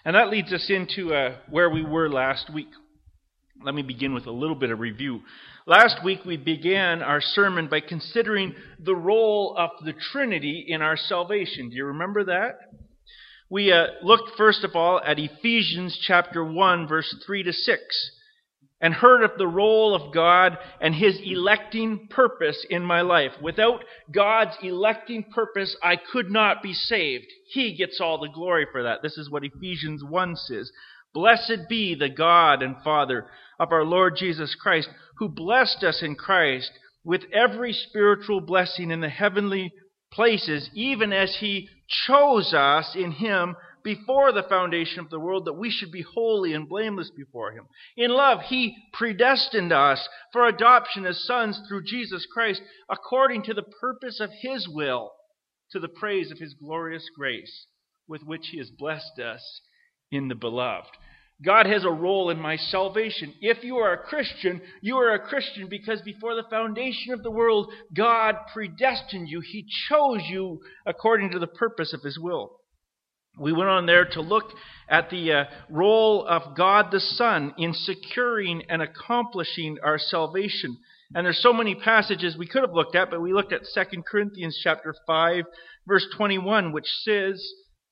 And that leads us into where we were last week. Let me begin with a little bit of review. Last week we began our sermon by considering the role of the Trinity in our salvation. Do you remember that? We looked first of all at Ephesians chapter 1, verse 3 to 6, and heard of the role of God and His electing purpose in my life. Without God's electing purpose, I could not be saved. He gets all the glory for that. This is what Ephesians 1 says. Blessed be the God and Father of our Lord Jesus Christ, who blessed us in Christ with every spiritual blessing in the heavenly places, even as He chose us in Him before the foundation of the world, that we should be holy and blameless before Him. In love, He predestined us for adoption as sons through Jesus Christ, according to the purpose of His will, to the praise of His glorious grace, with which He has blessed us in the Beloved. God has a role in my salvation. If you are a Christian, you are a Christian because before the foundation of the world, God predestined you. He chose you according to the purpose of His will. We went on there to look at the role of God the Son in securing and accomplishing our salvation. And there's so many passages we could have looked at, but we looked at 2 Corinthians chapter 5, verse 21, which says,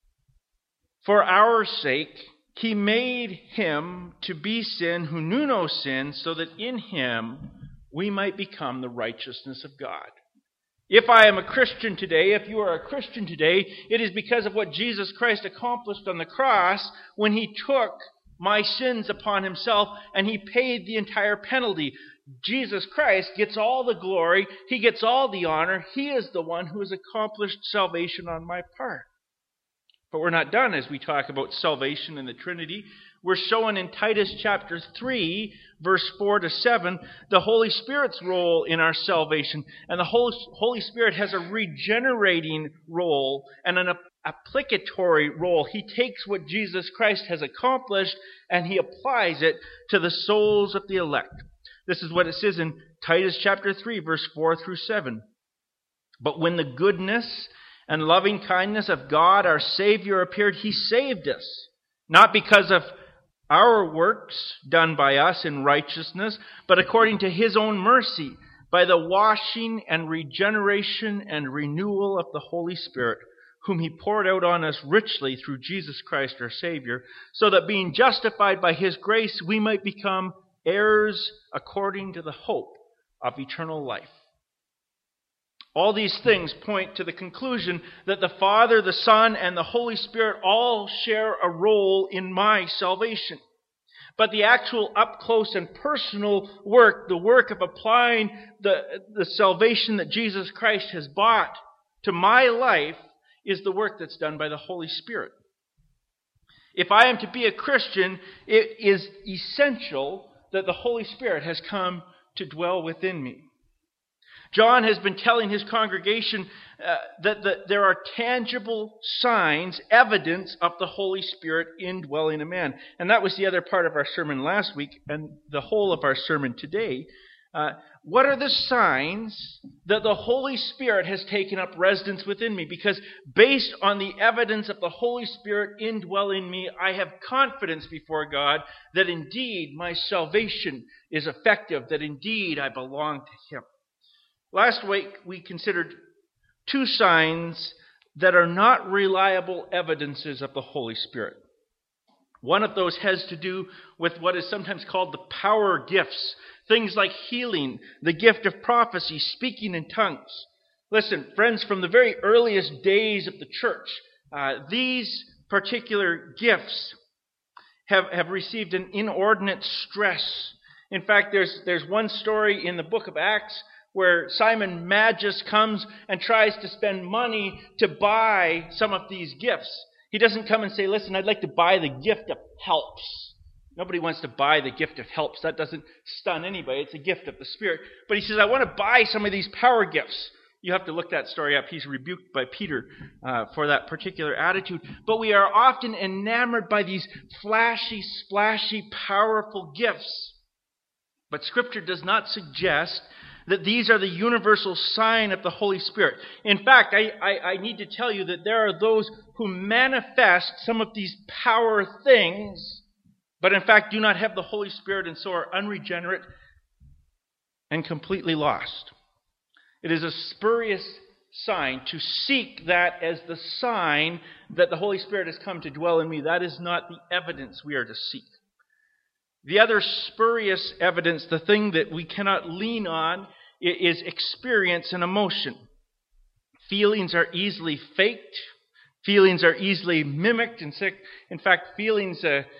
"For our sake He made Him to be sin who knew no sin, so that in Him we might become the righteousness of God." If I am a Christian today, if you are a Christian today, it is because of what Jesus Christ accomplished on the cross when He took my sins upon Himself and He paid the entire penalty. Jesus Christ gets all the glory. He gets all the honor. He is the one who has accomplished salvation on my part. But we're not done as we talk about salvation and the Trinity. We're showing in Titus chapter 3, verse 4 to 7, the Holy Spirit's role in our salvation. And the Holy Spirit has a regenerating role and an applicatory role. He takes what Jesus Christ has accomplished and He applies it to the souls of the elect. This is what it says in Titus chapter 3, verse 4 through 7. "But when the goodness and loving kindness of God our Savior appeared, He saved us, not because of our works done by us in righteousness, but according to His own mercy, by the washing and regeneration and renewal of the Holy Spirit, whom He poured out on us richly through Jesus Christ our Savior, so that being justified by His grace, we might become heirs according to the hope of eternal life." All these things point to the conclusion that the Father, the Son, and the Holy Spirit all share a role in my salvation. But the actual up-close and personal work, the work of applying the salvation that Jesus Christ has bought to my life, is the work that's done by the Holy Spirit. If I am to be a Christian, it is essential that the Holy Spirit has come to dwell within me. John has been telling his congregation that there are tangible signs, evidence of the Holy Spirit indwelling a man. And that was the other part of our sermon last week and the whole of our sermon today. What are the signs that the Holy Spirit has taken up residence within me? Because based on the evidence of the Holy Spirit indwelling me, I have confidence before God that indeed my salvation is effective, that indeed I belong to Him. Last week, we considered two signs that are not reliable evidences of the Holy Spirit. One of those has to do with what is sometimes called the power gifts. Things like healing, the gift of prophecy, speaking in tongues. Listen, friends, from the very earliest days of the church, these particular gifts have received an inordinate stress. In fact, there's one story in the book of Acts where Simon Magus comes and tries to spend money to buy some of these gifts. He doesn't come and say, "Listen, I'd like to buy the gift of helps." Nobody wants to buy the gift of helps. That doesn't stun anybody. It's a gift of the Spirit. But he says, "I want to buy some of these power gifts." You have to look that story up. He's rebuked by Peter for that particular attitude. But we are often enamored by these flashy, splashy, powerful gifts. But Scripture does not suggest that these are the universal sign of the Holy Spirit. In fact, I need to tell you that there are those who manifest some of these power things, but in fact do not have the Holy Spirit and so are unregenerate and completely lost. It is a spurious sign to seek that as the sign that the Holy Spirit has come to dwell in me. That is not the evidence we are to seek. The other spurious evidence, the thing that we cannot lean on, is experience and emotion. Feelings are easily faked. Feelings are easily mimicked. In fact, feelings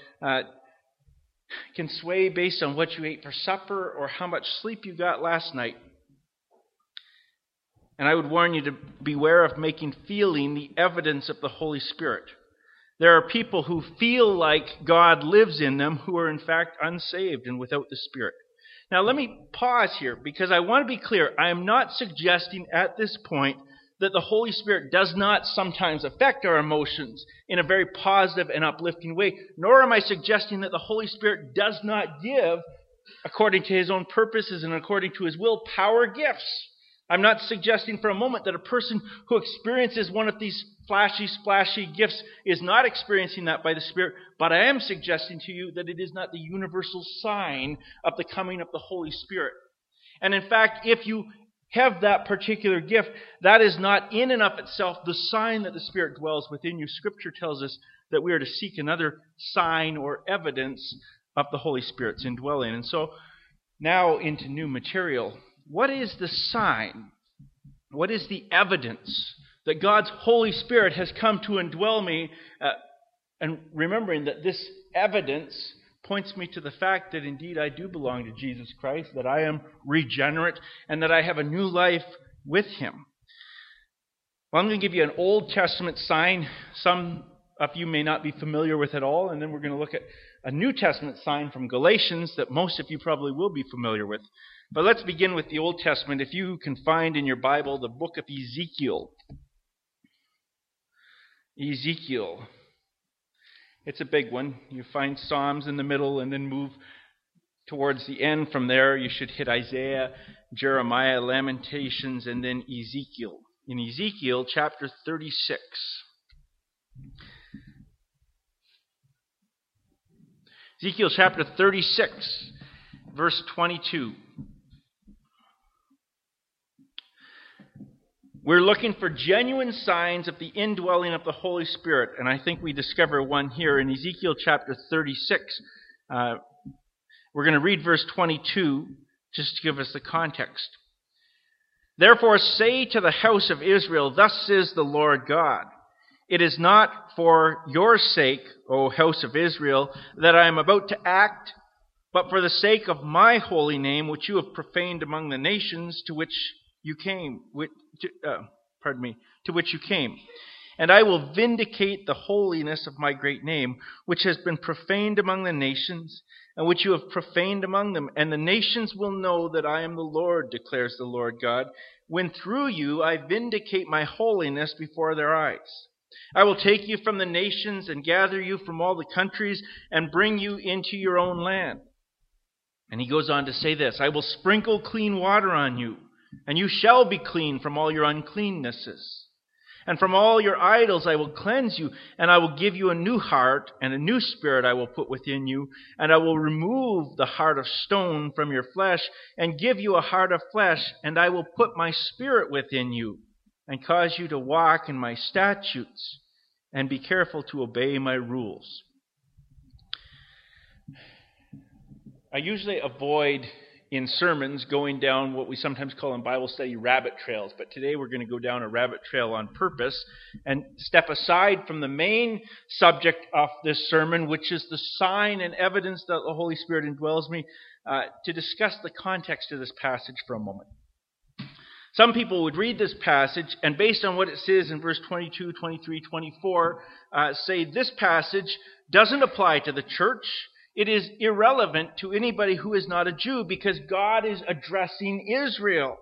can sway based on what you ate for supper or how much sleep you got last night. And I would warn you to beware of making feeling the evidence of the Holy Spirit. There are people who feel like God lives in them who are in fact unsaved and without the Spirit. Now let me pause here because I want to be clear. I am not suggesting at this point that the Holy Spirit does not sometimes affect our emotions in a very positive and uplifting way, nor am I suggesting that the Holy Spirit does not give, according to His own purposes and according to His will, power gifts. I'm not suggesting for a moment that a person who experiences one of these flashy, splashy gifts is not experiencing that by the Spirit, but I am suggesting to you that it is not the universal sign of the coming of the Holy Spirit. And in fact, if you have that particular gift, that is not in and of itself the sign that the Spirit dwells within you. Scripture tells us that we are to seek another sign or evidence of the Holy Spirit's indwelling. And so, now into new material. What is the sign? What is the evidence that God's Holy Spirit has come to indwell me? And remembering that this evidence points me to the fact that indeed I do belong to Jesus Christ, that I am regenerate, and that I have a new life with Him. Well, I'm going to give you an Old Testament sign. Some of you may not be familiar with it all, and then we're going to look at a New Testament sign from Galatians that most of you probably will be familiar with. But let's begin with the Old Testament. If you can find in your Bible the book of Ezekiel. Ezekiel. It's a big one. You find Psalms in the middle and then move towards the end. From there, you should hit Isaiah, Jeremiah, Lamentations, and then Ezekiel. In Ezekiel chapter 36. Ezekiel chapter 36, verse 22. We're looking for genuine signs of the indwelling of the Holy Spirit, and I think we discover one here in Ezekiel chapter 36. We're going to read verse 22 just to give us the context. Therefore say to the house of Israel, thus says the Lord God, it is not for your sake, O house of Israel, that I am about to act, but for the sake of my holy name, which you have profaned among the nations to which you came. To which you came. And I will vindicate the holiness of my great name, which has been profaned among the nations, and which you have profaned among them. And the nations will know that I am the Lord, declares the Lord God, when through you I vindicate my holiness before their eyes. I will take you from the nations and gather you from all the countries and bring you into your own land. And he goes on to say this, I will sprinkle clean water on you, and you shall be clean from all your uncleannesses. And from all your idols I will cleanse you, and I will give you a new heart, and a new spirit I will put within you, and I will remove the heart of stone from your flesh, and give you a heart of flesh, and I will put my spirit within you, and cause you to walk in my statutes, and be careful to obey my rules. I usually avoid in sermons going down what we sometimes call in Bible study rabbit trails, but today we're going to go down a rabbit trail on purpose and step aside from the main subject of this sermon, which is the sign and evidence that the Holy Spirit indwells me, to discuss the context of this passage for a moment. Some people would read this passage and based on what it says in verse 22, 23, 24, say this passage doesn't apply to the church. It is irrelevant to anybody who is not a Jew because God is addressing Israel.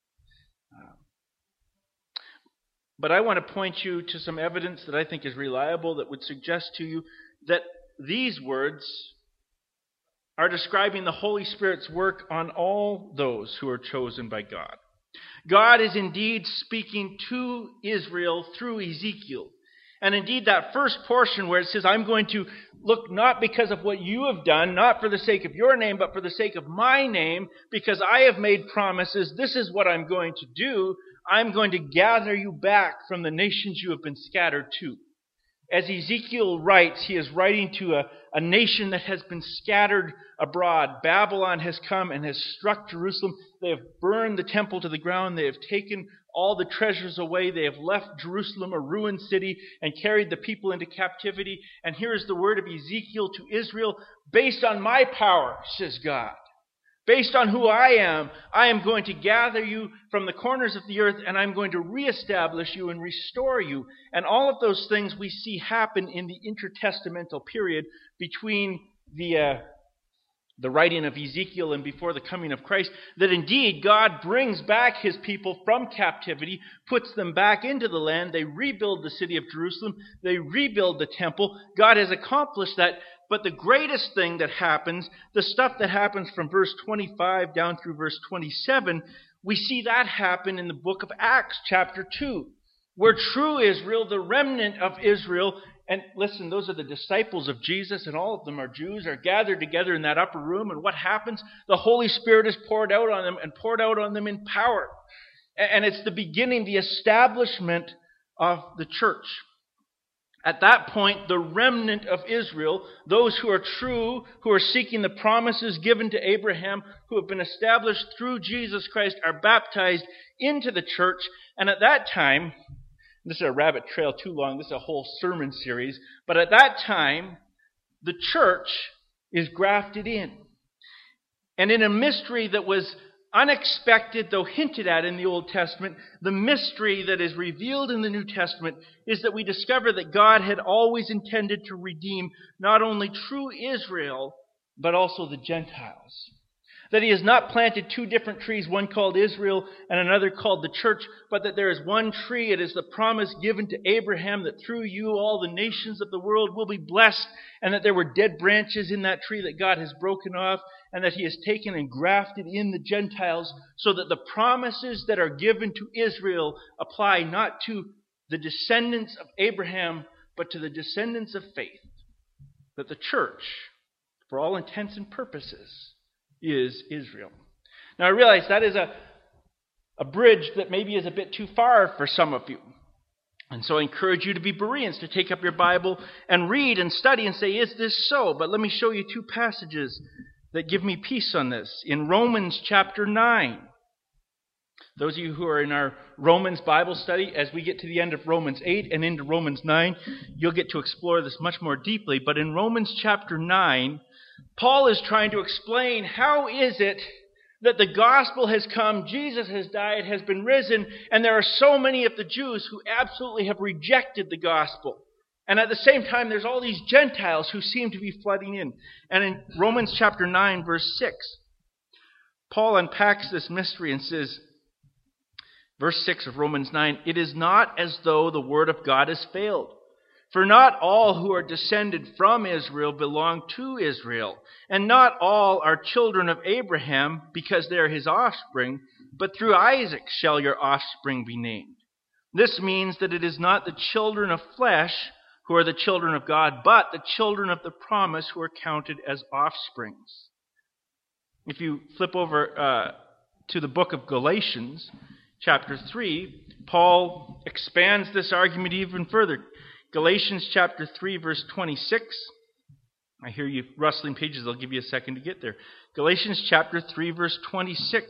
But I want to point you to some evidence that I think is reliable that would suggest to you that these words are describing the Holy Spirit's work on all those who are chosen by God. God is indeed speaking to Israel through Ezekiel. And indeed, that first portion where it says, I'm going to look not because of what you have done, not for the sake of your name, but for the sake of my name, because I have made promises, this is what I'm going to do. I'm going to gather you back from the nations you have been scattered to. As Ezekiel writes, he is writing to a nation that has been scattered abroad. Babylon has come and has struck Jerusalem. They have burned the temple to the ground. They have taken all the treasures away. They have left Jerusalem a ruined city and carried the people into captivity. And here is the word of Ezekiel to Israel, based on my power, says God. Based on who I am going to gather you from the corners of the earth, and I'm going to reestablish you and restore you. And all of those things we see happen in the intertestamental period between the writing of Ezekiel and before the coming of Christ, that indeed God brings back his people from captivity, puts them back into the land. They rebuild the city of Jerusalem. They rebuild the temple. God has accomplished that. But the greatest thing that happens, the stuff that happens from verse 25 down through verse 27, we see that happen in the book of Acts chapter 2, where true Israel, the remnant of Israel, and listen, those are the disciples of Jesus, and all of them are Jews, are gathered together in that upper room, and what happens? The Holy Spirit is poured out on them, and poured out on them in power. And it's the beginning, the establishment of the church. At that point, the remnant of Israel, those who are true, who are seeking the promises given to Abraham, who have been established through Jesus Christ, are baptized into the church. And at that time, this is a rabbit trail too long, this is a whole sermon series, but at that time, the church is grafted in. And in a mystery that was unexpected, though hinted at in the Old Testament, the mystery that is revealed in the New Testament is that we discover that God had always intended to redeem not only true Israel, but also the Gentiles. That he has not planted two different trees, one called Israel and another called the church, but that there is one tree. It is the promise given to Abraham that through you all the nations of the world will be blessed, and that there were dead branches in that tree that God has broken off, and that he has taken and grafted in the Gentiles, so that the promises that are given to Israel apply not to the descendants of Abraham, but to the descendants of faith. That the church, for all intents and purposes, is Israel. Now I realize that is a bridge that maybe is a bit too far for some of you. And so I encourage you to be Bereans, to take up your Bible and read and study and say, is this so? But let me show you two passages that give me peace on this. In Romans chapter 9. Those of you who are in our Romans Bible study, as we get to the end of Romans 8 and into Romans 9, you'll get to explore this much more deeply. But in Romans chapter 9, Paul is trying to explain how is it that the gospel has come, Jesus has died, has been risen, and there are so many of the Jews who absolutely have rejected the gospel. And at the same time, there's all these Gentiles who seem to be flooding in. And in Romans chapter 9, verse 6, Paul unpacks this mystery and says, verse 6 of Romans 9, it is not as though the word of God has failed. For not all who are descended from Israel belong to Israel, and not all are children of Abraham because they are his offspring, but through Isaac shall your offspring be named. This means that it is not the children of flesh who are the children of God, but the children of the promise who are counted as offsprings. If you flip over to the book of Galatians, chapter 3, Paul expands this argument even further. Galatians chapter 3, verse 26. I hear you rustling pages. I'll give you a second to get there. Galatians chapter 3, verse 26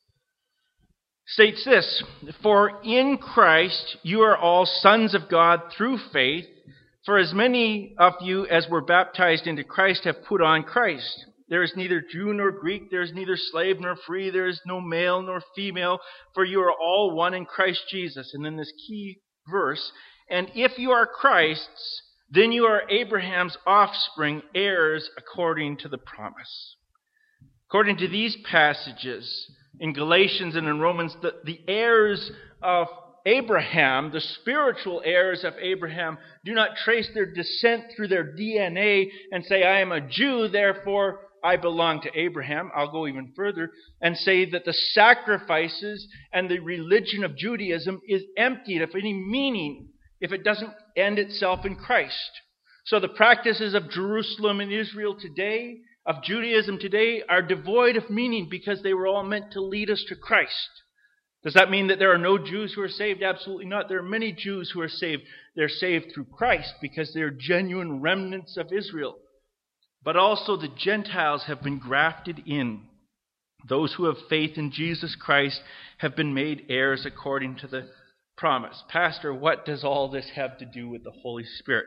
states this, for in Christ you are all sons of God through faith, for as many of you as were baptized into Christ have put on Christ. There is neither Jew nor Greek, there is neither slave nor free, there is no male nor female, for you are all one in Christ Jesus. And then this key verse, and if you are Christ's, then you are Abraham's offspring, heirs according to the promise. According to these passages in Galatians and in Romans, the heirs of Abraham, the spiritual heirs of Abraham, do not trace their descent through their DNA and say, I am a Jew, therefore I belong to Abraham. I'll go even further and say that the sacrifices and the religion of Judaism is emptied of any meaning if it doesn't end itself in Christ. So the practices of Jerusalem and Israel today, of Judaism today, are devoid of meaning because they were all meant to lead us to Christ. Does that mean that there are no Jews who are saved? Absolutely not. There are many Jews who are saved. They're saved through Christ because they're genuine remnants of Israel. But also the Gentiles have been grafted in. Those who have faith in Jesus Christ have been made heirs according to the promise. Pastor, what does all this have to do with the Holy Spirit?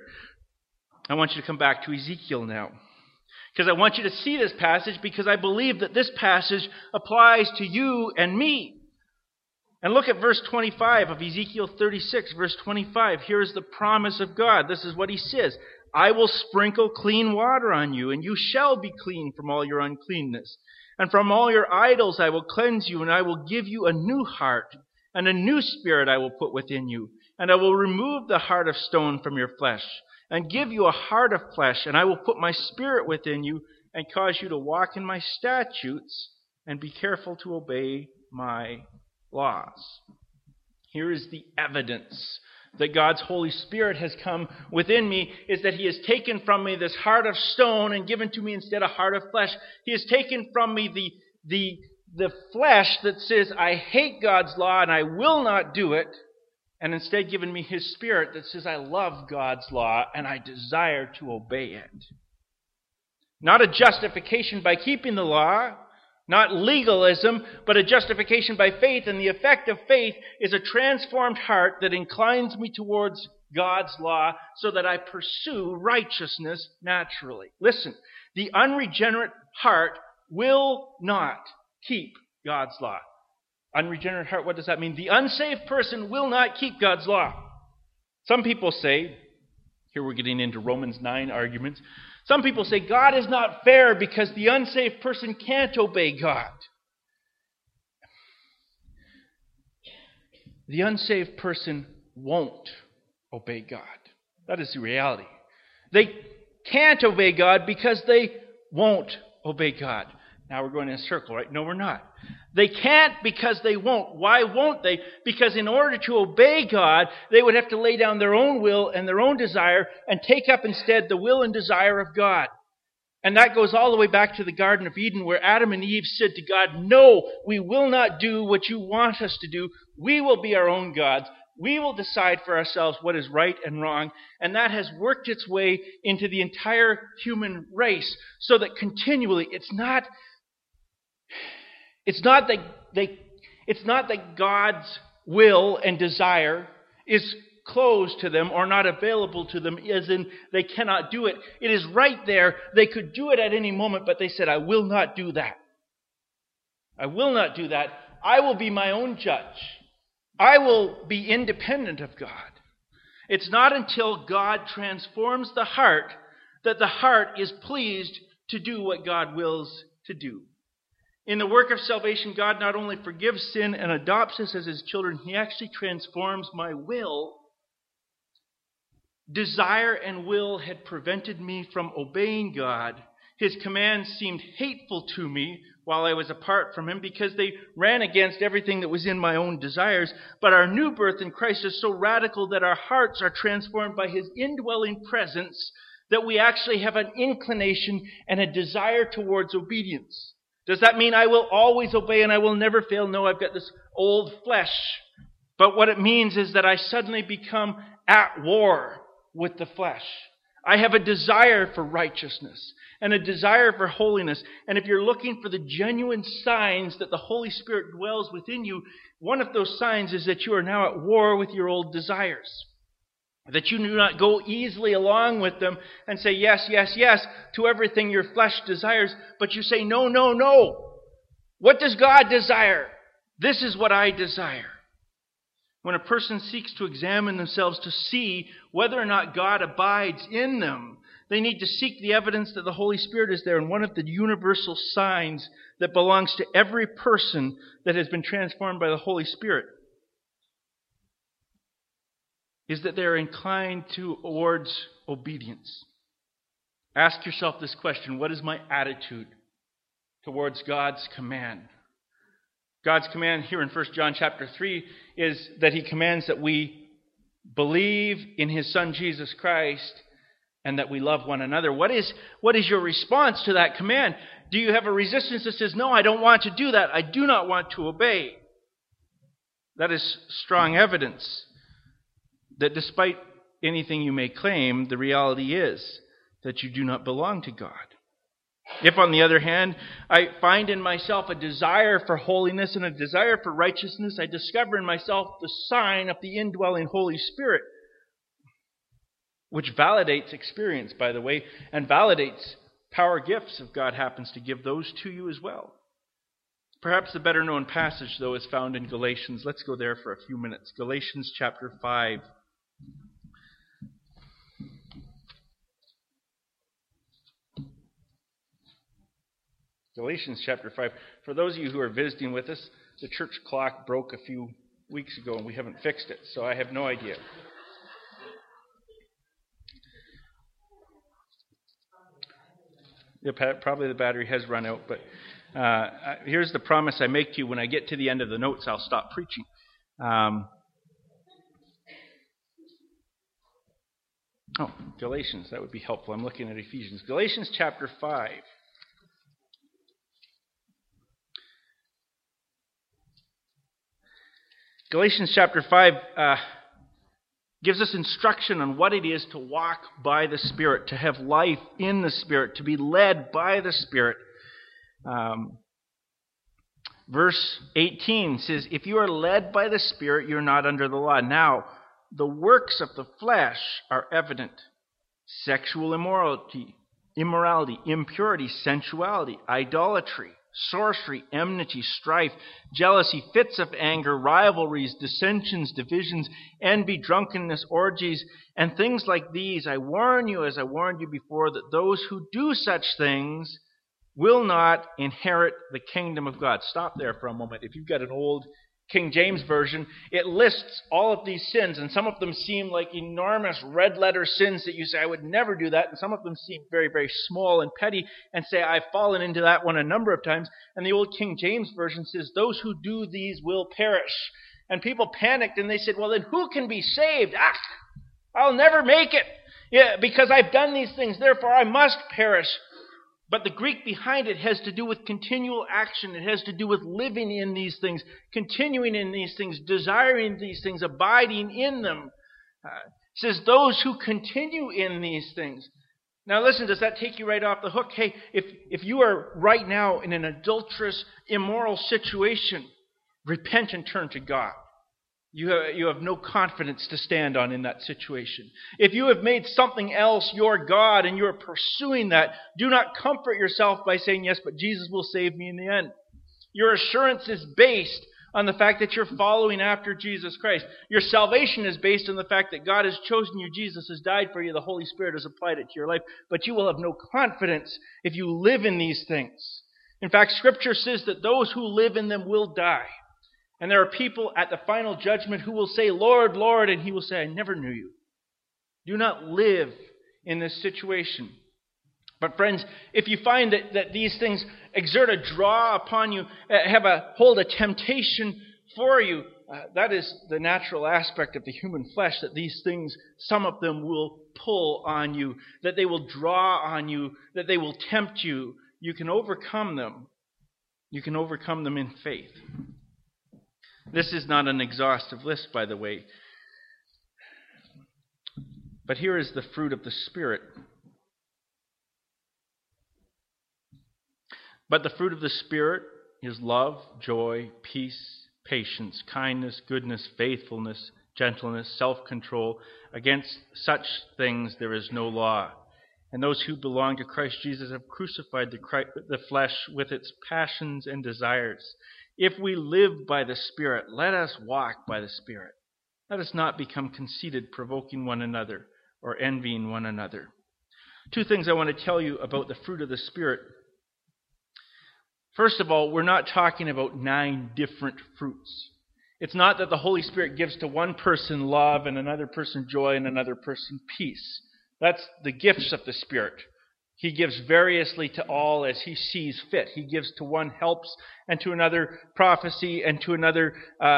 I want you to come back to Ezekiel now. Because I want you to see this passage because I believe that this passage applies to you and me. And look at verse 25 of Ezekiel 36, verse 25. Here is the promise of God. This is what he says. I will sprinkle clean water on you, and you shall be clean from all your uncleanness. And from all your idols I will cleanse you, and I will give you a new heart, and a new spirit I will put within you. And I will remove the heart of stone from your flesh, and give you a heart of flesh, and I will put my spirit within you, and cause you to walk in my statutes, and be careful to obey my laws. Here is the evidence that God's Holy Spirit has come within me, is that he has taken from me this heart of stone and given to me instead a heart of flesh. He has taken from me the flesh that says, I hate God's law and I will not do it, and instead given me his spirit that says, I love God's law and I desire to obey it. Not a justification by keeping the law, not legalism, but a justification by faith. And the effect of faith is a transformed heart that inclines me towards God's law so that I pursue righteousness naturally. Listen, the unregenerate heart will not keep God's law. Unregenerate heart, what does that mean? The unsaved person will not keep God's law. Some people say, here we're getting into Romans 9 arguments, some people say God is not fair because the unsaved person can't obey God. The unsaved person won't obey God. That is the reality. They can't obey God because they won't obey God. Now we're going in a circle, right? No, we're not. They can't because they won't. Why won't they? Because in order to obey God, they would have to lay down their own will and their own desire and take up instead the will and desire of God. And that goes all the way back to the Garden of Eden where Adam and Eve said to God, no, we will not do what you want us to do. We will be our own gods. We will decide for ourselves what is right and wrong. And that has worked its way into the entire human race so that continually it's not that God's will and desire is closed to them or not available to them, as in they cannot do it. It is right there. They could do it at any moment, but they said, I will not do that. I will not do that. I will be my own judge. I will be independent of God. It's not until God transforms the heart that the heart is pleased to do what God wills to do. In the work of salvation, God not only forgives sin and adopts us as his children, he actually transforms my will. Desire and will had prevented me from obeying God. His commands seemed hateful to me while I was apart from him because they ran against everything that was in my own desires. But our new birth in Christ is so radical that our hearts are transformed by his indwelling presence that we actually have an inclination and a desire towards obedience. Does that mean I will always obey and I will never fail? No, I've got this old flesh. But what it means is that I suddenly become at war with the flesh. I have a desire for righteousness and a desire for holiness. And if you're looking for the genuine signs that the Holy Spirit dwells within you, one of those signs is that you are now at war with your old desires. That you do not go easily along with them and say yes, yes, yes to everything your flesh desires, but you say no, no, no. What does God desire? This is what I desire. When a person seeks to examine themselves to see whether or not God abides in them, they need to seek the evidence that the Holy Spirit is there. And one of the universal signs that belongs to every person that has been transformed by the Holy Spirit is that they're inclined towards obedience. Ask yourself this question: what is my attitude towards God's command. God's command here in 1 John chapter 3 is that he commands that we believe in his Son Jesus Christ and that we love one another. What is your response to that command? Do you have a resistance that says, no, I don't want to do that. I do not want to obey? That is strong evidence that despite anything you may claim, the reality is that you do not belong to God. If, on the other hand, I find in myself a desire for holiness and a desire for righteousness, I discover in myself the sign of the indwelling Holy Spirit, which validates experience, by the way, and validates power gifts if God happens to give those to you as well. Perhaps the better known passage, though, is found in Galatians. Let's go there for a few minutes. Galatians chapter 5. Galatians chapter 5. For those of you who are visiting with us, the church clock broke a few weeks ago and we haven't fixed it, so I have no idea. Yeah, probably the battery has run out, but here's the promise I make to you. When I get to the end of the notes, I'll stop preaching. Galatians, that would be helpful. I'm looking at Ephesians. Galatians chapter 5. Galatians chapter 5 gives us instruction on what it is to walk by the Spirit, to have life in the Spirit, to be led by the Spirit. Verse 18 says, if you are led by the Spirit, you're not under the law. Now, the works of the flesh are evident. Sexual immorality, impurity, sensuality, idolatry, sorcery, enmity, strife, jealousy, fits of anger, rivalries, dissensions, divisions, envy, drunkenness, orgies, and things like these. I warn you, as I warned you before, that those who do such things will not inherit the kingdom of God. Stop there for a moment. If you've got an old King James Version, it lists all of these sins, and some of them seem like enormous red-letter sins that you say, I would never do that, and some of them seem very, very small and petty, and say, I've fallen into that one a number of times. And the old King James Version says, those who do these will perish. And people panicked, and they said, well, then who can be saved? I'll never make it, because I've done these things, therefore I must perish. But the Greek behind it has to do with continual action. It has to do with living in these things, continuing in these things, desiring these things, abiding in them. It says, those who continue in these things. Now listen, does that take you right off the hook? Hey, if you are right now in an adulterous, immoral situation, repent and turn to God. You have no confidence to stand on in that situation. If you have made something else your God and you are pursuing that, do not comfort yourself by saying, yes, but Jesus will save me in the end. Your assurance is based on the fact that you're following after Jesus Christ. Your salvation is based on the fact that God has chosen you, Jesus has died for you, the Holy Spirit has applied it to your life, but you will have no confidence if you live in these things. In fact, Scripture says that those who live in them will die. And there are people at the final judgment who will say, Lord, Lord, and he will say, I never knew you. Do not live in this situation. But friends, if you find that these things exert a draw upon you, hold a temptation for you, that is the natural aspect of the human flesh, that these things, some of them will pull on you, that they will draw on you, that they will tempt you. You can overcome them. You can overcome them in faith. This is not an exhaustive list, by the way. But here is the fruit of the Spirit. But the fruit of the Spirit is love, joy, peace, patience, kindness, goodness, faithfulness, gentleness, self-control. Against such things there is no law. And those who belong to Christ Jesus have crucified the flesh with its passions and desires. If we live by the Spirit, let us walk by the Spirit. Let us not become conceited, provoking one another, or envying one another. Two things I want to tell you about the fruit of the Spirit. First of all, we're not talking about 9 different fruits. It's not that the Holy Spirit gives to one person love and another person joy and another person peace. That's the gifts of the Spirit. He gives variously to all as he sees fit. He gives to one helps, and to another prophecy, and to another,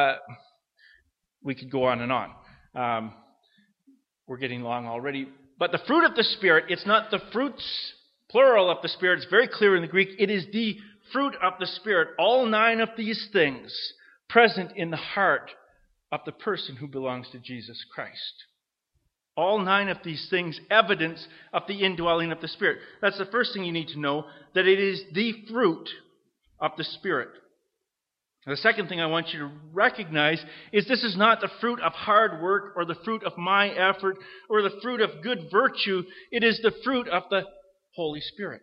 we could go on and on. We're getting long already. But the fruit of the Spirit, it's not the fruits, plural, of the Spirit. It's very clear in the Greek. It is the fruit of the Spirit. All 9 of these things present in the heart of the person who belongs to Jesus Christ. All 9 of these things, evidence of the indwelling of the Spirit. That's the first thing you need to know, that it is the fruit of the Spirit. The second thing I want you to recognize is this is not the fruit of hard work or the fruit of my effort or the fruit of good virtue. It is the fruit of the Holy Spirit.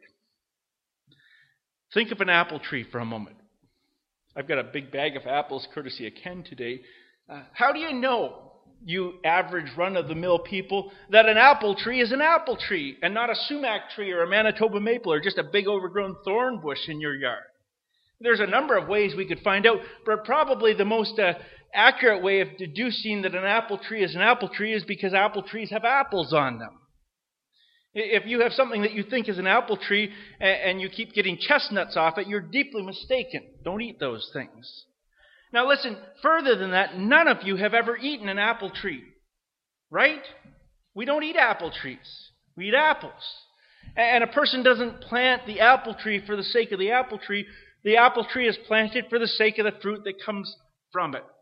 Think of an apple tree for a moment. I've got a big bag of apples courtesy of Ken today. How do you know, you average run-of-the-mill people, that an apple tree is an apple tree and not a sumac tree or a Manitoba maple or just a big overgrown thorn bush in your yard? There's a number of ways we could find out, but probably the most accurate way of deducing that an apple tree is because apple trees have apples on them. If you have something that you think is an apple tree and you keep getting chestnuts off it, you're deeply mistaken. Don't eat those things. Now listen, further than that, none of you have ever eaten an apple tree, right? We don't eat apple trees. We eat apples. And a person doesn't plant the apple tree for the sake of the apple tree. The apple tree is planted for the sake of the fruit that comes from it.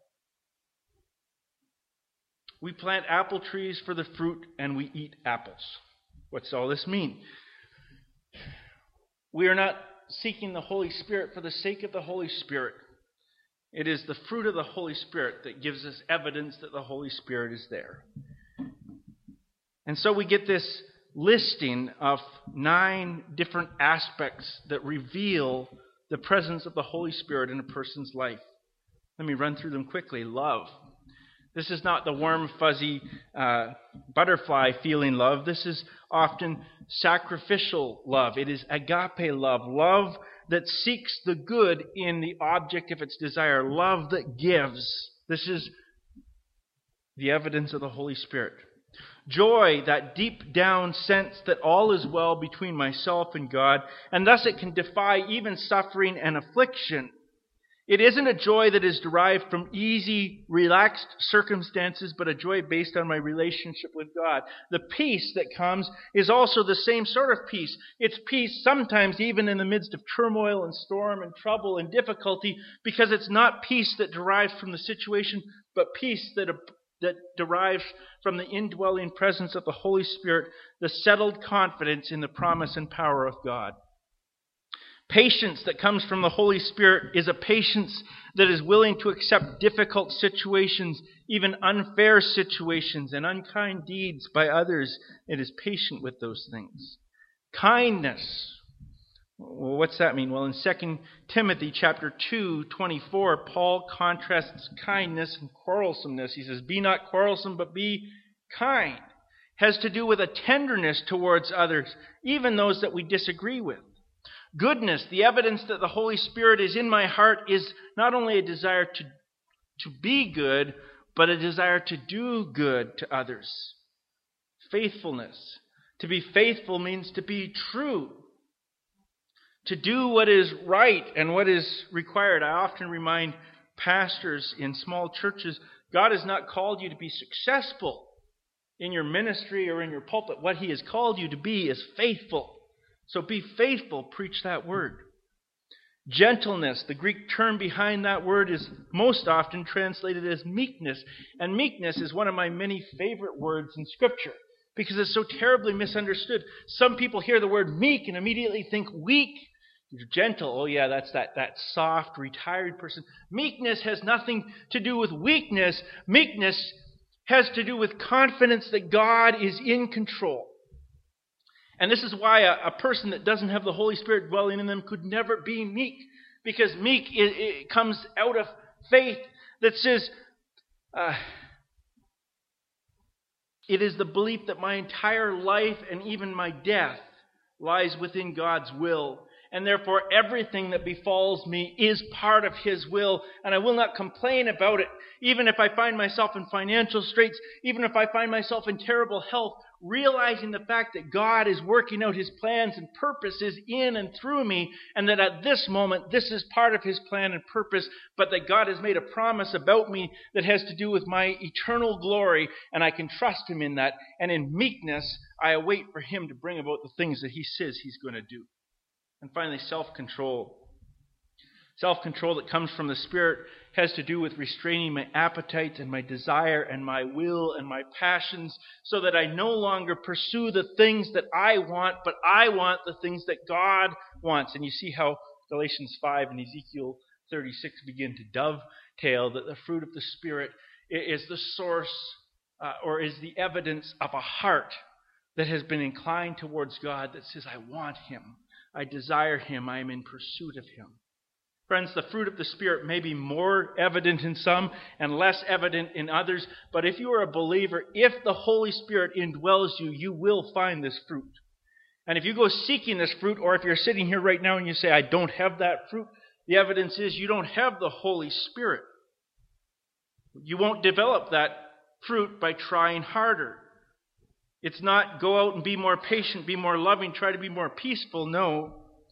We plant apple trees for the fruit and we eat apples. What's all this mean? We are not seeking the Holy Spirit for the sake of the Holy Spirit. It is the fruit of the Holy Spirit that gives us evidence that the Holy Spirit is there. And so we get this listing of 9 different aspects that reveal the presence of the Holy Spirit in a person's life. Let me run through them quickly. Love. This is not the warm, fuzzy, butterfly feeling love. This is often sacrificial love. It is agape love. Love that seeks the good in the object of its desire. Love that gives. This is the evidence of the Holy Spirit. Joy, that deep down sense that all is well between myself and God, and thus it can defy even suffering and affliction. It isn't a joy that is derived from easy, relaxed circumstances, but a joy based on my relationship with God. The peace that comes is also the same sort of peace. It's peace sometimes even in the midst of turmoil and storm and trouble and difficulty, because it's not peace that derives from the situation, but peace that derives from the indwelling presence of the Holy Spirit, the settled confidence in the promise and power of God. Patience that comes from the Holy Spirit is a patience that is willing to accept difficult situations, even unfair situations and unkind deeds by others. It is patient with those things. Kindness. Well, what's that mean? Well, in 2 Timothy chapter 2:24, Paul contrasts kindness and quarrelsomeness. He says, "Be not quarrelsome, but be kind." Has to do with a tenderness towards others, even those that we disagree with. Goodness, the evidence that the Holy Spirit is in my heart, is not only a desire to be good, but a desire to do good to others. Faithfulness. To be faithful means to be true. To do what is right and what is required. I often remind pastors in small churches, God has not called you to be successful in your ministry or in your pulpit. What He has called you to be is faithful. So be faithful, preach that word. Gentleness, the Greek term behind that word, is most often translated as meekness. And meekness is one of my many favorite words in Scripture because it's so terribly misunderstood. Some people hear the word meek and immediately think weak. You're gentle. Oh yeah, that's that soft, retired person. Meekness has nothing to do with weakness. Meekness has to do with confidence that God is in control. And this is why a person that doesn't have the Holy Spirit dwelling in them could never be meek. Because meek, it comes out of faith that says, it is the belief that my entire life and even my death lies within God's will. and therefore everything that befalls me is part of His will, and I will not complain about it, even if I find myself in financial straits, even if I find myself in terrible health, realizing the fact that God is working out His plans and purposes in and through me, and that at this moment this is part of His plan and purpose, but that God has made a promise about me that has to do with my eternal glory, and I can trust Him in that, and in meekness I await for Him to bring about the things that He says He's going to do. And finally, self-control. Self-control that comes from the Spirit has to do with restraining my appetites and my desire and my will and my passions so that I no longer pursue the things that I want, but I want the things that God wants. And you see how Galatians 5 and Ezekiel 36 begin to dovetail that the fruit of the Spirit is the source or is the evidence of a heart that has been inclined towards God that says, I want Him, I desire Him, I am in pursuit of Him. Friends, the fruit of the Spirit may be more evident in some and less evident in others, but if you are a believer, if the Holy Spirit indwells you, you will find this fruit. And if you go seeking this fruit, or if you're sitting here right now and you say, I don't have that fruit, the evidence is you don't have the Holy Spirit. You won't develop that fruit by trying harder. It's not go out and be more patient, be more loving, try to be more peaceful. No.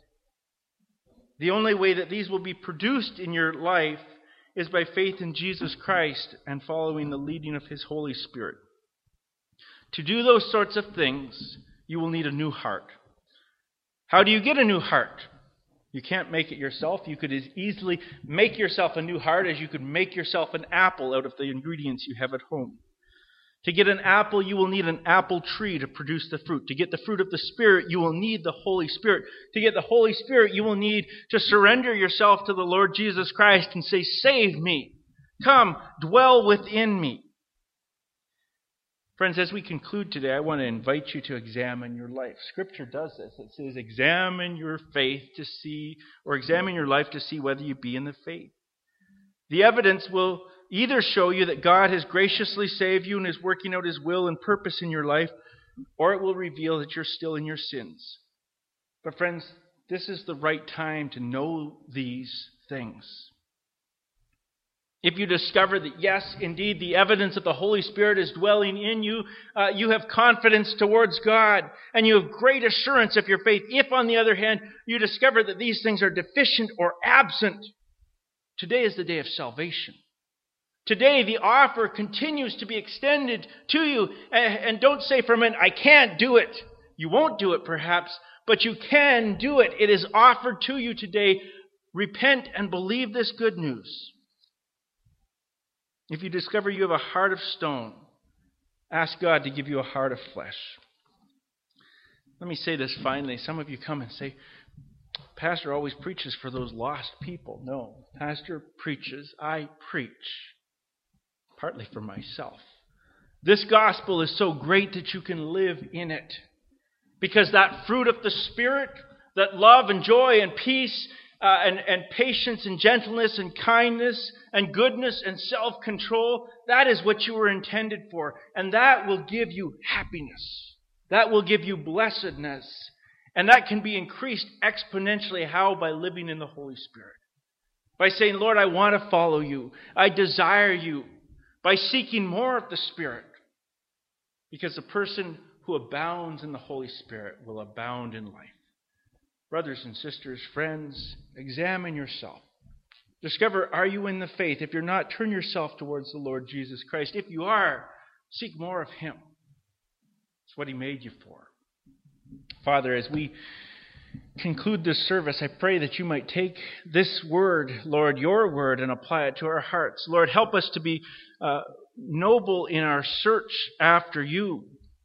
The only way that these will be produced in your life is by faith in Jesus Christ and following the leading of His Holy Spirit. To do those sorts of things, you will need a new heart. How do you get a new heart? You can't make it yourself. You could as easily make yourself a new heart as you could make yourself an apple out of the ingredients you have at home. To get an apple, you will need an apple tree to produce the fruit. To get the fruit of the Spirit, you will need the Holy Spirit. To get the Holy Spirit, you will need to surrender yourself to the Lord Jesus Christ and say, save me. Come, dwell within me. Friends, as we conclude today, I want to invite you to examine your life. Scripture does this. It says, examine your faith to see, or examine your life to see whether you be in the faith. The evidence will either show you that God has graciously saved you and is working out His will and purpose in your life, or it will reveal that you're still in your sins. But friends, this is the right time to know these things. If you discover that, yes, indeed, the evidence of the Holy Spirit is dwelling in you, you have confidence towards God, and you have great assurance of your faith. If, on the other hand, you discover that these things are deficient or absent, today is the day of salvation. Today, the offer continues to be extended to you. And don't say for a minute, I can't do it. You won't do it, perhaps, but you can do it. It is offered to you today. Repent and believe this good news. If you discover you have a heart of stone, ask God to give you a heart of flesh. Let me say this finally. Some of you come and say, Pastor always preaches for those lost people. No, Pastor preaches, I preach. Partly for myself. This gospel is so great that you can live in it. Because that fruit of the Spirit, that love and joy and peace and patience and gentleness and kindness and goodness and self-control, that is what you were intended for. And that will give you happiness. That will give you blessedness. And that can be increased exponentially. How? By living in the Holy Spirit. By saying, Lord, I want to follow you. I desire you. By seeking more of the Spirit. Because the person who abounds in the Holy Spirit will abound in life. Brothers and sisters, friends, examine yourself. Discover, are you in the faith? If you're not, turn yourself towards the Lord Jesus Christ. If you are, seek more of Him. It's what He made you for. Father, as we conclude this service, I pray that you might take this word, Lord, your word, and apply it to our hearts. Lord, help us to be noble in our search after you.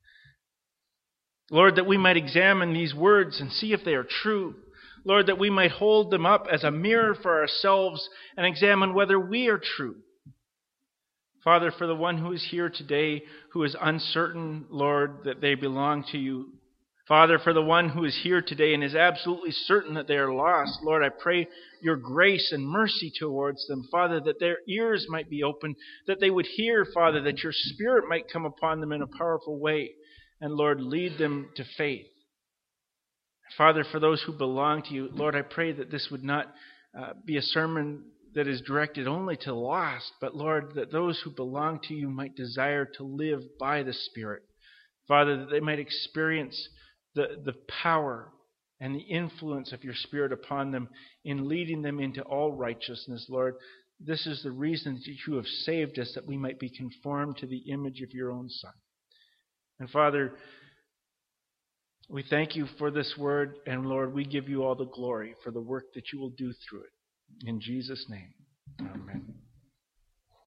Lord, that we might examine these words and see if they are true. Lord, that we might hold them up as a mirror for ourselves and examine whether we are true. Father, for the one who is here today who is uncertain, Lord, that they belong to you. Father, for the one who is here today and is absolutely certain that they are lost, Lord, I pray your grace and mercy towards them. Father, that their ears might be open, that they would hear, Father, that your Spirit might come upon them in a powerful way. And Lord, lead them to faith. Father, for those who belong to you, Lord, I pray that this would not be a sermon that is directed only to the lost, but Lord, that those who belong to you might desire to live by the Spirit. Father, that they might experience the power and the influence of your Spirit upon them in leading them into all righteousness, Lord. This is the reason that you have saved us, that we might be conformed to the image of your own Son. And Father, we thank you for this word, and Lord, we give you all the glory for the work that you will do through it. In Jesus' name, amen.